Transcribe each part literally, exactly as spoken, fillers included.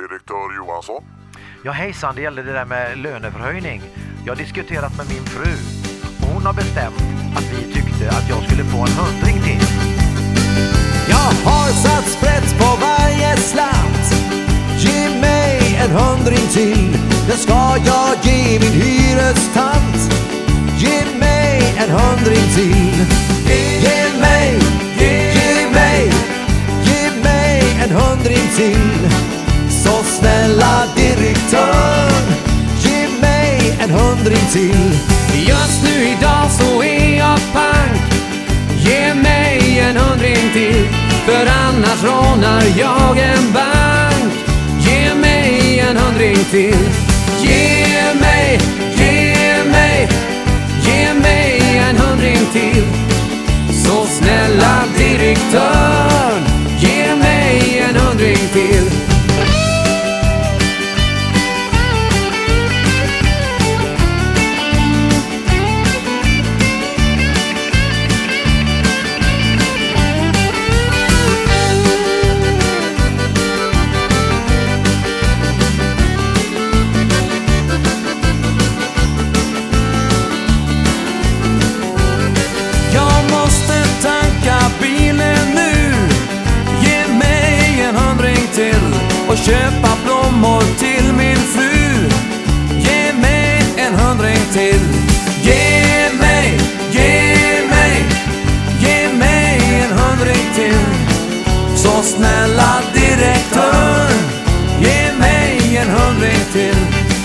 Direktör Johansson? Ja, hejsan, det gäller det där med löneförhöjning. Jag har diskuterat med min fru. Hon har bestämt att vi tyckte att jag skulle få en hundring till. Jag har satt sprätt på varje slant. Ge mig en hundring till. Det ska jag ge min hyrestant. Ge mig en hundring till. Ge mig, ge mig, ge mig en hundring till. Så snälla direktör, ge mig en hundring till. Just nu idag så är jag pank. Ge mig en hundring till. För annars rånar jag en bank. Ge mig en hundring till. Ge mig, ge mig, ge mig en hundring till. Så snälla direktör, ge mig en hundring till. Och köpa blommor till min fru. Ge mig en hundring till. Ge mig, ge mig, ge mig en hundring till. Så snälla direktör, ge mig en hundring till.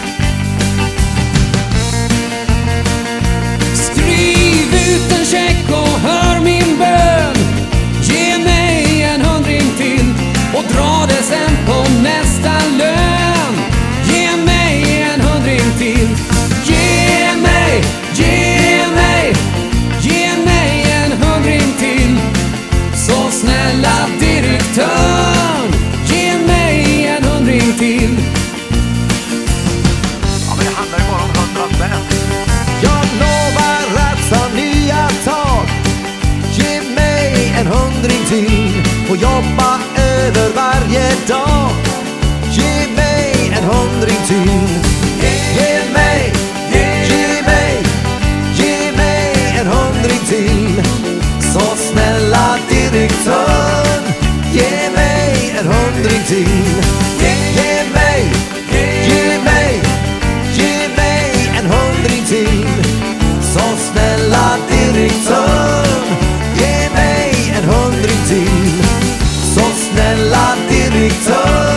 Skriv ut en check och hör min bön. Ge mig en hundring till. Och dra det sen på nästa lön. Ge mig en hundring till. Ge mig, ge mig, ge mig en hundring till. Så snälla direktör, ge mig en hundring till. Ja, men det handlar ju bara om hundra spänn. Jag lovar att ta nya tag. Ge mig en hundring till. Och jobba över varje dag. Ge mig en hundring till. Ge mig, ge mig, ge mig en hundring till. Så snälla direktör, ge mig en hundring till. Ge mig, ge mig, ge mig en hundring till. Så snälla direktör, ge mig en hundring till. Så snälla direktör.